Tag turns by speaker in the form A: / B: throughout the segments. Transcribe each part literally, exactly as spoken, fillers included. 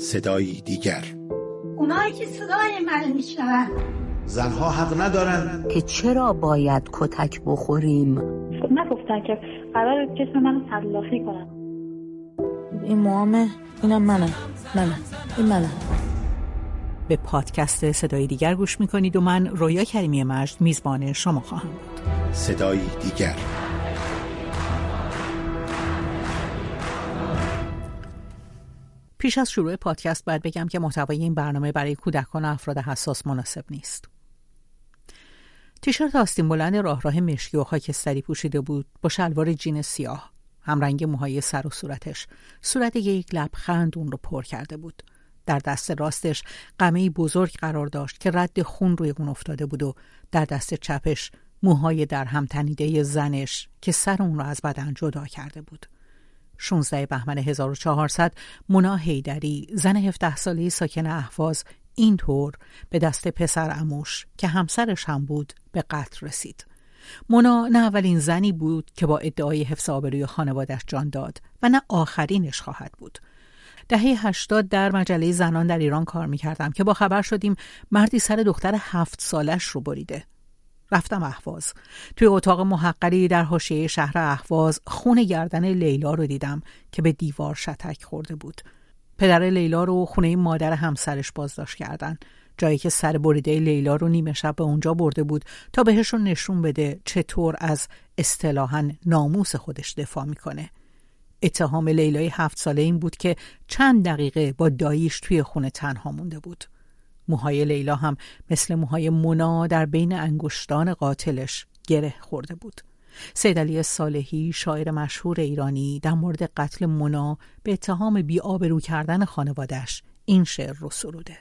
A: صدایی دیگر.
B: اونایی که صدای من میشنون
A: زنها حق ندارن
C: که چرا باید کتک بخوریم.
D: نگفتن که قرار جسم منو تلافی کنن.
E: این موامه، اینم منم منم این منم.
F: به پادکست صدای دیگر گوش میکنید و من رویا کریمی مجد میزبان شما خواهم بود.
A: صدایی دیگر.
F: پیش از شروع پادکست باید بگم که محتوای این برنامه برای کودکان و افراد حساس مناسب نیست. تیشرت آستین بلند راه راه مشکی و خاکستری پوشیده بود با شلوار جین سیاه، همرنگ موهای سر و صورتش. صورت یک لبخند اون رو پر کرده بود. در دست راستش قمه‌ای بزرگ قرار داشت که رد خون روی اون افتاده بود و در دست چپش موهای در هم تنیده زنش که سر اون رو از بدن جدا کرده بود. شانزده بهمن هزار و چهارصد مونا حیدری، زن هفده ساله‌ای ساکن اهواز، اینطور به دست پسر عموش که همسرش هم بود به قتل رسید. مونا نه اولین زنی بود که با ادعای حفظ آبروی خانواده‌اش جان داد و نه آخرینش خواهد بود. دهه هشتاد در مجله زنان در ایران کار می‌کردم که با خبر شدیم مردی سر دختر هفت سالش رو بریده. رفتم اهواز. توی اتاق محقری در حاشیه شهر اهواز خون گردن لیلا رو دیدم که به دیوار شتک خورده بود. پدر لیلا رو خونه مادر همسرش بازداشت کردن، جایی که سر بریده لیلا رو نیمه شب به اونجا برده بود تا بهشون نشون بده چطور از اصطلاحاً ناموس خودش دفاع میکنه. اتهام لیلای هفت ساله این بود که چند دقیقه با داییش توی خونه تنها مونده بود. موهای لیلا هم مثل موهای مونا در بین انگشتان قاتلش گره خورده بود. سید علی صالحی، شاعر مشهور ایرانی، در مورد قتل مونا به اتهام بی‌آبرو کردن خانواده‌اش این شعر رو سروده: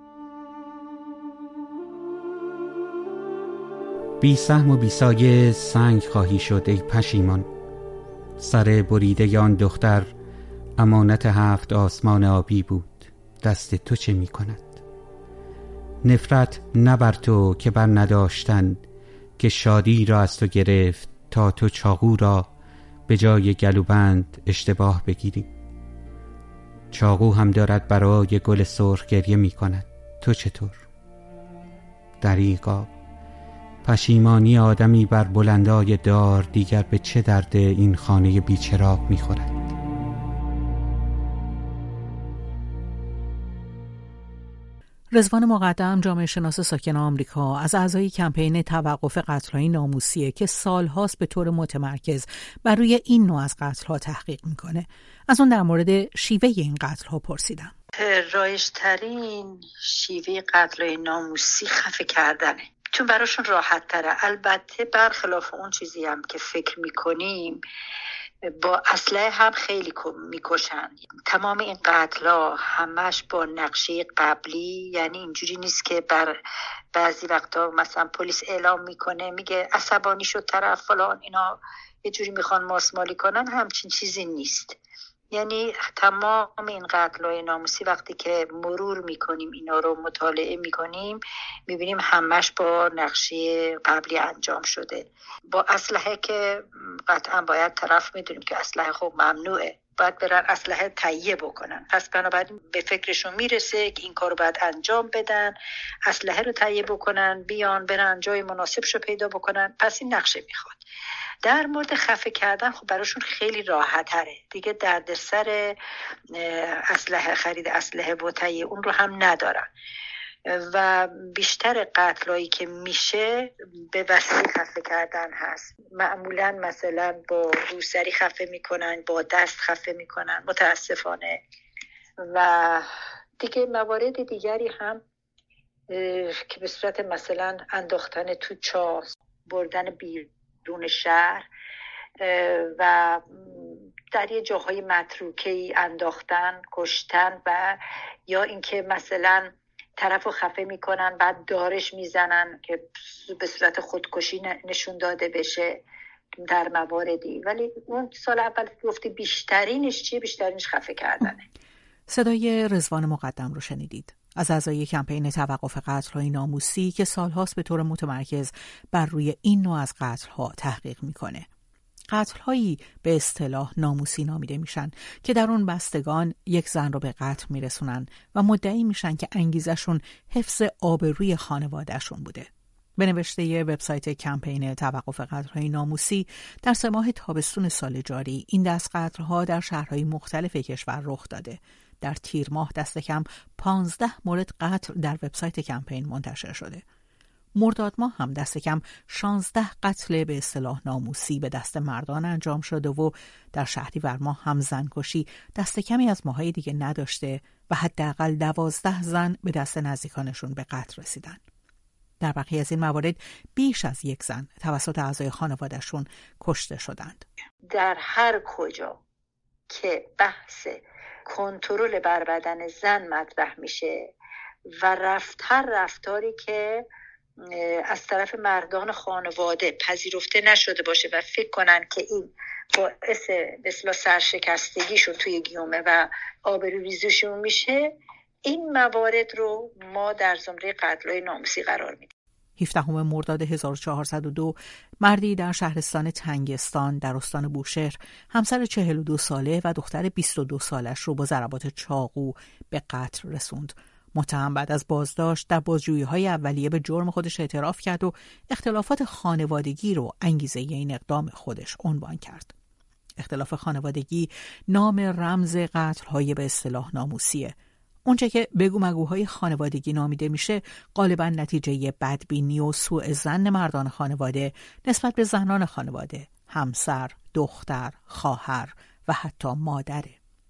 G: بی سهم و بی سایه سنگ خواهی شد ای پشیمان، سر بریده آن دختر امانت هفت آسمان آبی بود، دست تو چه می کند؟ نفرت نبر تو که بر نداشتن، که شادی را از تو گرفت تا تو چاقو را به جای گلوبند اشتباه بگیری. چاقو هم دارد برای گل سرخ گریه می کند، تو چطور؟ دریغا پشیمانی آدمی بر بلندای دار دیگر به چه درد این خانه بیچراغ می خورد؟
F: رضوان مقدم، جامعه شناس ساکن آمریکا، از اعضای کمپین توقف قتل‌های ناموسیه که سالهاست به طور متمرکز بر روی این نوع از قتل‌ها تحقیق میکنه. از اون در مورد شیوه این قتل‌ها پرسیدم.
H: رایج‌ترین شیوه قتل‌های ناموسی خفه کردنه، چون براشون راحت تره. البته برخلاف اون چیزی هم که فکر میکنیم، با اسلحه هم خیلی میکشن. تمام این قتل‌ها همش با نقشه قبلی، یعنی اینجوری نیست که بر بعضی وقتا مثلا پلیس اعلام میکنه میگه عصبانی شد طرف فلان، اینا یه جوری میخوان ماسمالی کنن، همچین چیزی نیست. یعنی تمام این قتل‌های ناموسی وقتی که مرور میکنیم، اینا رو مطالعه میکنیم، میبینیم همش با نقشه قبلی انجام شده. با اسلحه که قطعا باید طرف میدونیم که اسلحه خب ممنوعه، باید برن اسلحه تهیه بکنن. پس بنابراین به فکرشون میرسه که این کارو باید انجام بدن، اسلحه رو تهیه بکنن، بیان برن جای مناسبشو پیدا بکنن. پس این نقشه میخواد. در مورد خفه کردن خب براشون خیلی راحت تره دیگه، دردسر اسلحه خرید اسلحه و تهیه اون رو هم ندارن و بیشتر قتلایی که میشه به وسیله خفه کردن هست. معمولا مثلا با روسری خفه میکنن، با دست خفه میکنن متاسفانه، و دیگه موارد دیگری هم که به صورت مثلا انداختن تو چاه، بردن بیرون شهر و در یه جاهای متروکه‌ای انداختن، کشتن، و یا اینکه مثلا طرفو خفه میکنن بعد دارش میزنن که به صورت خودکشی نشون داده بشه در مواردی. ولی اون سال اول گفتی بیشترینش چیه؟ بیشترینش خفه کردنه.
F: صدای رضوان مقدم رو شنیدید، از اعضای کمپین توقف قتل‌های ناموسی که سالهاست به طور متمرکز بر روی این نوع از قتل‌ها تحقیق میکنه. قتل‌هایی به اصطلاح ناموسی نامیده میشن که در اون بستگان یک زن رو به قتل میرسونن و مدعی میشن که انگیزشون حفظ آبروی خانوادهشون بوده. به نوشته وبسایت کمپین توقف قتل‌های ناموسی، در سه ماه تابستون سال جاری این دست قتل‌ها در شهرهای مختلف کشور رخ داده. در تیر ماه دست کم پانزده مورد قتل در وبسایت کمپین منتشر شده. مرداد ماه هم دست کم شانزده قتل به اصطلاح ناموسی به دست مردان انجام شده و در شهریور ماه هم زنکشی دست کمی از ماهای دیگه نداشته و حداقل دوازده زن به دست نزدیکانشون به قتل رسیدن. در بقیه از این موارد بیش از یک زن توسط اعضای خانوادهشون کشته شدند.
H: در هر کجا که بحث کنترل بر بدن زن مطرح میشه و رفتار رفتاری که از طرف مردان خانواده پذیرفته نشده باشه و فکر کنن که این باعث به اصطلاح سرشکستگیشون توی گیومه و آبروریزیشون میشه، این موارد رو ما در زمره قتل‌های ناموسی قرار میدیم.
F: هفدهم مرداد هزار و چهارصد و دو مردی در شهرستان تنگستان در استان بوشهر همسر چهل و دو ساله و دختر بیست و دو سالش رو با ضربات چاقو به قتل رسوند. متهم بعد از بازداشت در بازجویی‌های اولیه به جرم خودش اعتراف کرد و اختلافات خانوادگی رو انگیزه این اقدام خودش عنوان کرد. اختلاف خانوادگی نام رمز قتل‌های به اصطلاح ناموسیه. اونچه که بگو مگوهای خانوادگی نامیده میشه غالباً نتیجه بدبینی و سوء ظن مردان خانواده نسبت به زنان خانواده، همسر، دختر، خواهر و حتی مادره.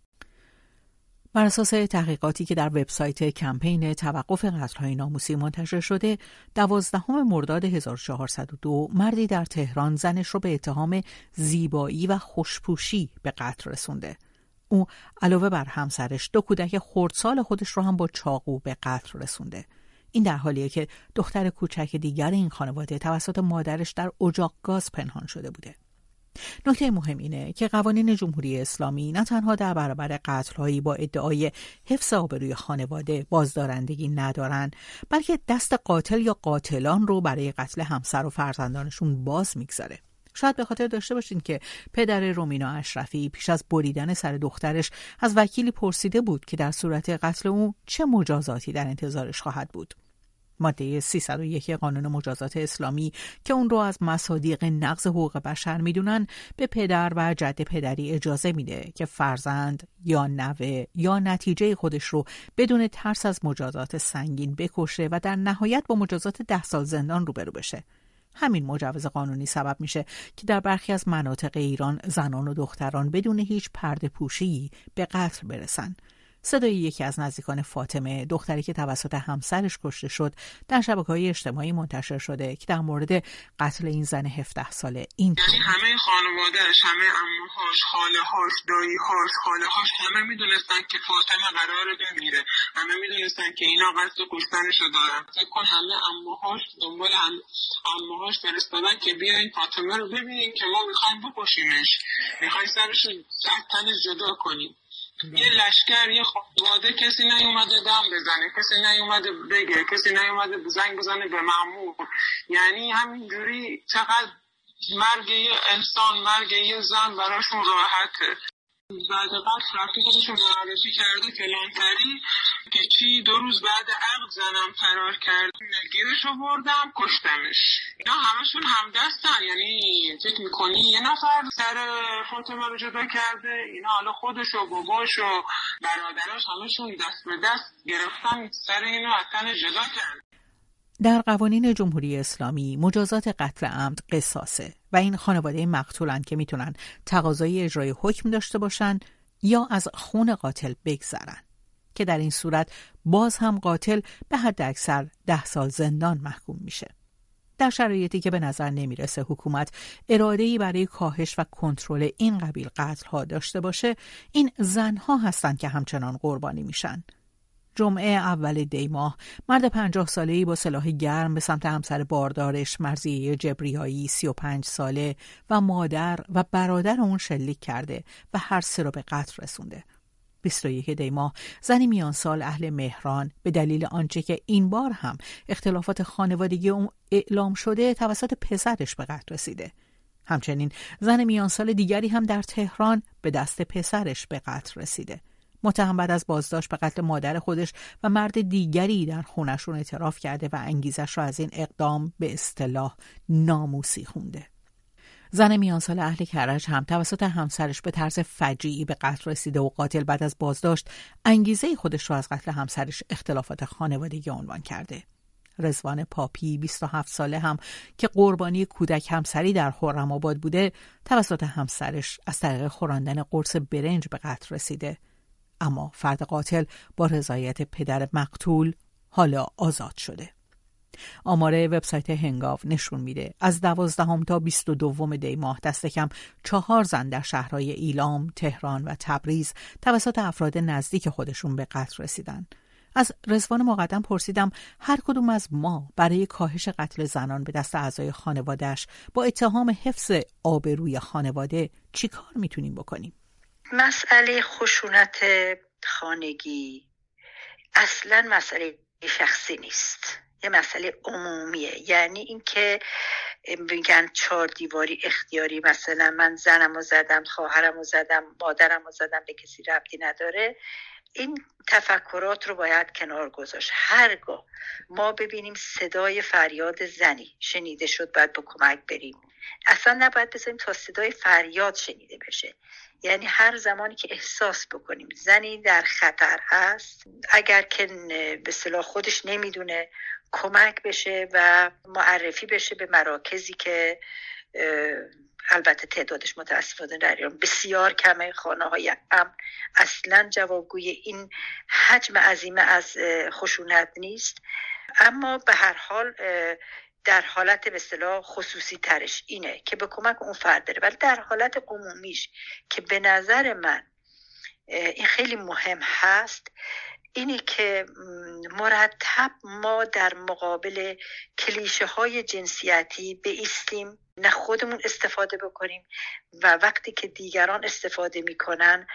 F: بر اساس تحقیقاتی که در وبسایت کمپین توقف قتل‌های ناموسی منتشر شده، دوازدهم مرداد هزار و چهارصد و دو مردی در تهران زنش رو به اتهام زیبایی و خوشپوشی به قتل رسونده. او علاوه بر همسرش دو کودک خردسال خودش رو هم با چاقو به قتل رسونده. این در حالیه که دختر کوچک دیگر این خانواده توسط مادرش در اجاق گاز پنهان شده بوده. نکته مهم اینه که قوانین جمهوری اسلامی نه تنها در برابر قتل‌هایی با ادعای حفظ آبروی خانواده بازدارندگی ندارن، بلکه دست قاتل یا قاتلان رو برای قتل همسر و فرزندانشون باز میگذاره. شاید به خاطر داشته باشین که پدر رومینا اشرفی پیش از بریدن سر دخترش از وکیلی پرسیده بود که در صورت قتل او چه مجازاتی در انتظارش خواهد بود. ماده سیصد و یک قانون مجازات اسلامی که اون رو از مصادیق نقض حقوق بشر میدونن، به پدر و جد پدری اجازه میده که فرزند یا نوه یا نتیجه خودش رو بدون ترس از مجازات سنگین بکشه و در نهایت با مجازات ده سال زندان روبرو بشه. همین مجوز قانونی سبب میشه که در برخی از مناطق ایران زنان و دختران بدون هیچ پرده پوشی به قتل برسن. صدای یکی از نزدیکان فاطمه، دختری که توسط همسرش کشته شد، در شبکه‌های اجتماعی منتشر شده که در مورد قتل این زن هفده ساله این
I: یعنی همه خانواده‌اش، همه عموهاش، خاله‌هاش، دایی‌هاش، خاله‌هاش همه میدونستن که فاطمه قراره بمیره. همه میدونستن که اینا قصد کشتنشو دارن. فکر کن همه عموهاش دنبال هم عموهاش فرستادن که بیاین فاطمه رو ببینین که ما می‌خوایم بکشیمش. می‌خوایم سرش رو از تنش جدا کنیم. یه لشکر، یه خانواده، کسی نیومده دم بزنه، کسی نیومده بگه، کسی نیومده زنگ بزنه به مأمور. یعنی همینجوری چقدر مرگ یه انسان، مرگ یه زن براشون راحته. بعد قتل رفتی خودشون معرفی کرده کلانتری که چی دو روز بعد عقد زنم فرار کرد، گیرشو بردم کشتمش. اینا همشون همدستن، یعنی فکر میکنی یه نفر سر فاطمه رو جدا کرده؟ اینا حالا خودش و باباش و برادراش همشون دست به دست گرفتن سر اینو از تن جدا کرد.
F: در قوانین جمهوری اسلامی مجازات قتل عمد قصاصه و این خانواده مقتولن که میتونن تقاضای اجرای حکم داشته باشن یا از خون قاتل بگذرن، که در این صورت باز هم قاتل به حد اکثر ده سال زندان محکوم میشه. در شرایطی که به نظر نمیرسه حکومت اراده‌ای برای کاهش و کنترل این قبیل قتل‌ها داشته باشه، این زنها هستن که همچنان قربانی میشن. جمعه اول دی ماه مرد پنجاه ساله‌ای با سلاح گرم به سمت همسر باردارش مرضیه جبریایی سی و پنج ساله و مادر و برادر اون شلیک کرده و هر سه رو به قتل رسونده. بیست و یک دی ماه زنی میان سال اهل مهران به دلیل آنچه که این بار هم اختلافات خانوادگی اون اعلام شده توسط پسرش به قتل رسیده. همچنین زن میان سال دیگری هم در تهران به دست پسرش به قتل رسیده. متهم بعد از بازداشت به قتل مادر خودش و مرد دیگری در خونشون اعتراف کرده و انگیزش را از این اقدام به اصطلاح ناموسی خونده. زن میان سال اهل کرج هم توسط همسرش به طرز فجیعی به قتل رسیده و قاتل بعد از بازداشت انگیزه خودش را از قتل همسرش اختلافات خانوادگی عنوان کرده. رضوان پاپی بیست و هفت ساله هم که قربانی کودک همسری در خرم‌آباد بوده توسط همسرش از طریق خوراندن قرص برنج به قتل رسیده، اما فرد قاتل با رضایت پدر مقتول حالا آزاد شده. آمار وبسایت هنگاو نشون میده از دوازدهم تا بیست و دوم دی ماه دست کم چهار زن در شهرهای ایلام، تهران و تبریز توسط افراد نزدیک خودشون به قتل رسیدن. از رضوان مقدم پرسیدم هر کدوم از ما برای کاهش قتل زنان به دست اعضای خانواده‌اش با اتهام حفظ آبروی خانواده چی کار میتونیم بکنیم؟
H: مسئله خشونت خانگی اصلا مسئله شخصی نیست، یه مسئله عمومیه. یعنی اینکه میگن چهار دیواری اختیاری، مثلا من زنمو زدم، خواهرمو زدم، مادرمو زدم، به کسی ربطی نداره. این تفکرات رو باید کنار گذاشت. هرگاه ما ببینیم صدای فریاد زنی شنیده شد باید با کمک بریم، اصلا نباید بذاریم تا صدای فریاد شنیده بشه. یعنی هر زمانی که احساس بکنیم زنی در خطر هست، اگر که به اصطلاح خودش نمیدونه کمک بشه و معرفی بشه به مراکزی که البته تعدادش متاسفانه در ایران بسیار کمه، خانه های امن اصلا جوابگوی این حجم عظیم از خشونت نیست، اما به هر حال در حالت به اصطلاح خصوصی ترش اینه که به کمک اون فرد بره، ولی در حالت عمومیش که به نظر من این خیلی مهم هست اینی که مرتب ما در مقابل کلیشه های جنسیتی بایستیم، نه خودمون استفاده بکنیم و وقتی که دیگران استفاده میکنن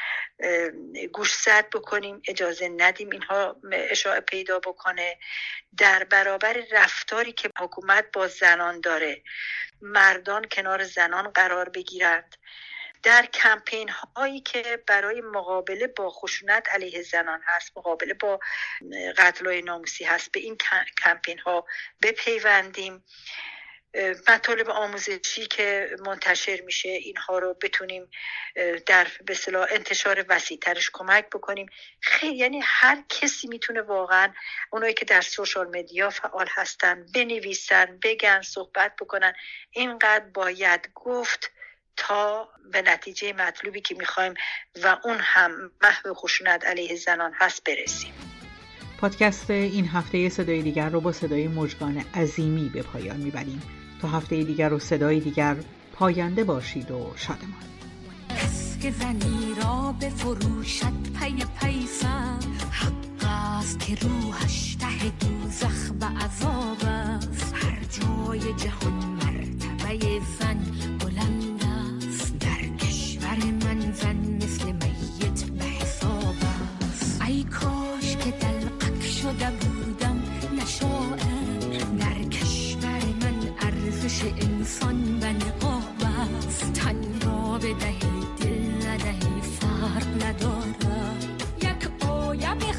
H: گوشزد بکنیم، اجازه ندیم اینها اشاعه پیدا بکنه. در برابر رفتاری که حکومت با زنان داره مردان کنار زنان قرار بگیرند. در کمپین هایی که برای مقابله با خشونت علیه زنان هست، مقابله با قتل‌های ناموسی هست، به این کمپین ها بپیوندیم. مطالب آموزشی که منتشر میشه اینها رو بتونیم در به اصطلاح انتشار وسیع‌ترش کمک بکنیم. خیلی یعنی هر کسی میتونه واقعا، اونایی که در سوشال مدیا فعال هستن بنویسن، بگن، صحبت بکنن. اینقدر باید گفت تا به نتیجه مطلوبی که میخوایم و اون هم محو خشونت علیه زنان هست برسیم.
F: پادکست این هفته صدای دیگر رو با صدای مژگان عظیمی به پایان میبریم. تا هفته دیگر و صدای دیگر، پاینده باشید و شادمان.
J: که زنی را به فروشت پی پیسم، حق است که روحش ته دوزخ به عذاب است. هر جای جهان مرتبه زن بلند است، در کشور من زن مثل میت به حساب است. ای کاش که دلقک شده بودم نشاعر، در کشور من ارزش انسان به نقاب است. تن را بدهی دل ندهی فرق ندارد. یک آیم